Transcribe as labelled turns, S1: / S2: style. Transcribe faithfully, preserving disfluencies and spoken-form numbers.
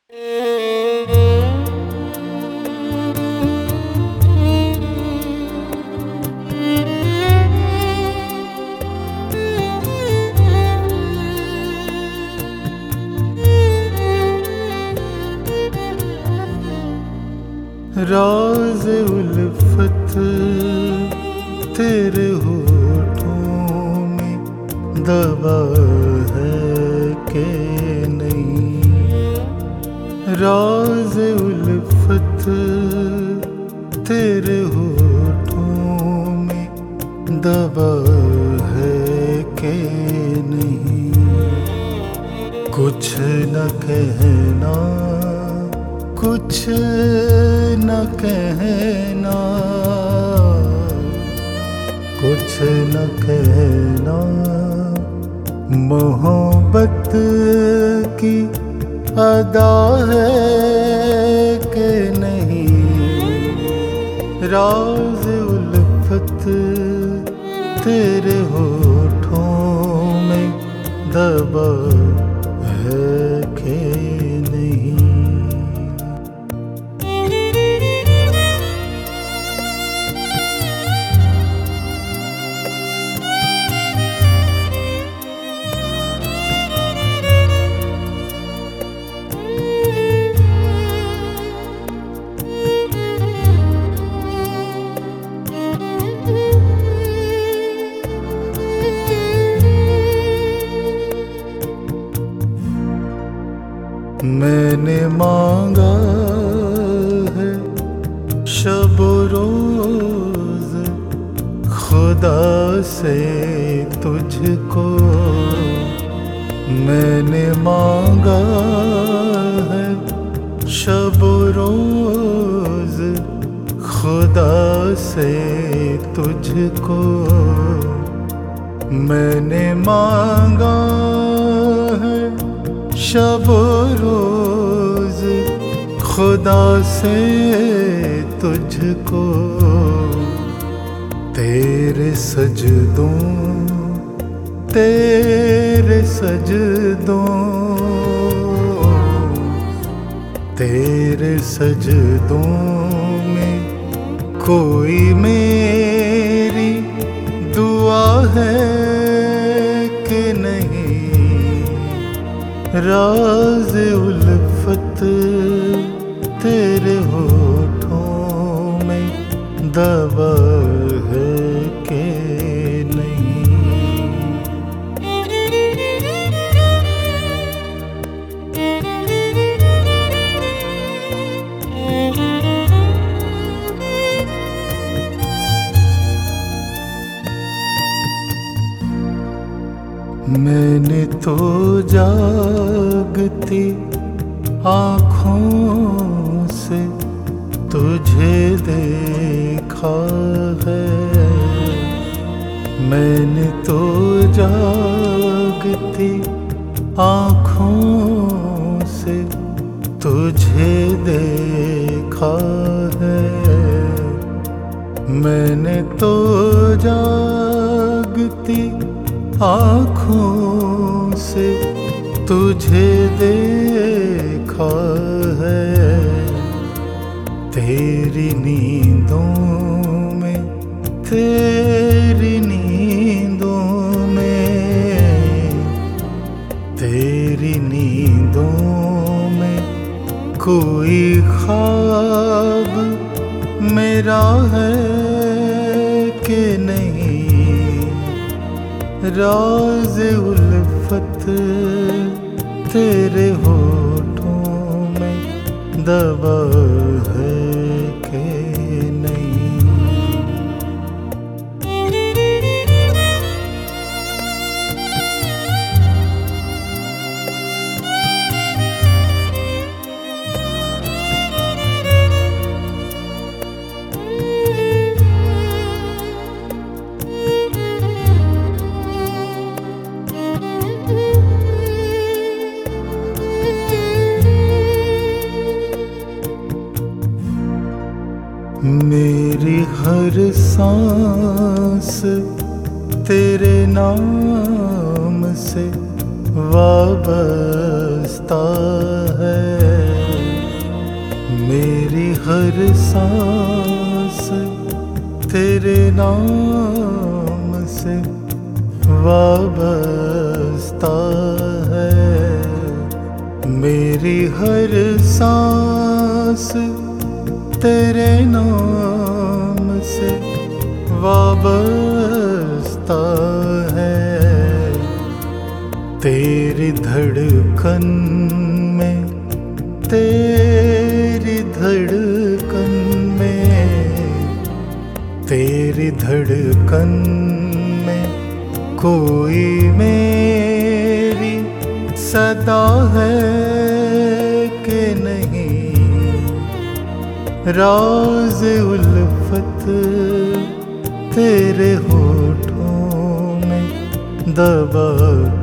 S1: राज़ उल्फत तेरे होठों में दबा है कि नहीं। राज़ उल्फत तेरे होठों में दबा है कि नहीं। कुछ न कहना कुछ न कहना कुछ न कहना मोहब्बत की अदा है कि नहीं। राज़ उल्फत तेरे होठों में दबा है कि नहीं। मैंने मांगा है शब रोज खुदा से तुझको। मैंने मांगा है शब रोज खुदा से तुझको। मैंने मांगा है शब रोज खुदा से तुझको। तेरे सजदों तेरे सजदों तेरे सजदों में कोई मेरी दुआ है कि नहीं। राज़ उल्फत तेरे होठों में दबा है कि नहीं। मैंने तो जागती आँखों से तुझे देखा है। मैंने तो जागती आँखों से तुझे देखा है। मैंने तो जागती आँखों से तुझे देखा है। तेरी नींदों में तेरी नींदों में तेरी नींदों में कोई ख्वाब मेरा है कि नहीं। राज़ उल्फत तेरे होठों में दबा है कि नहीं। मेरी हर सांस तेरे नाम से वाबस्ता है। सांस तेरे नाम से वाबस्ता है। मेरी हर सांस तेरे नाम से वाबस्ता है। तेरी धड़कन में, तेरी धड़कन में, तेरी धड़कन में कोई मेरी सदा है कि नहीं। राज उल्फत तेरे होठों में दबा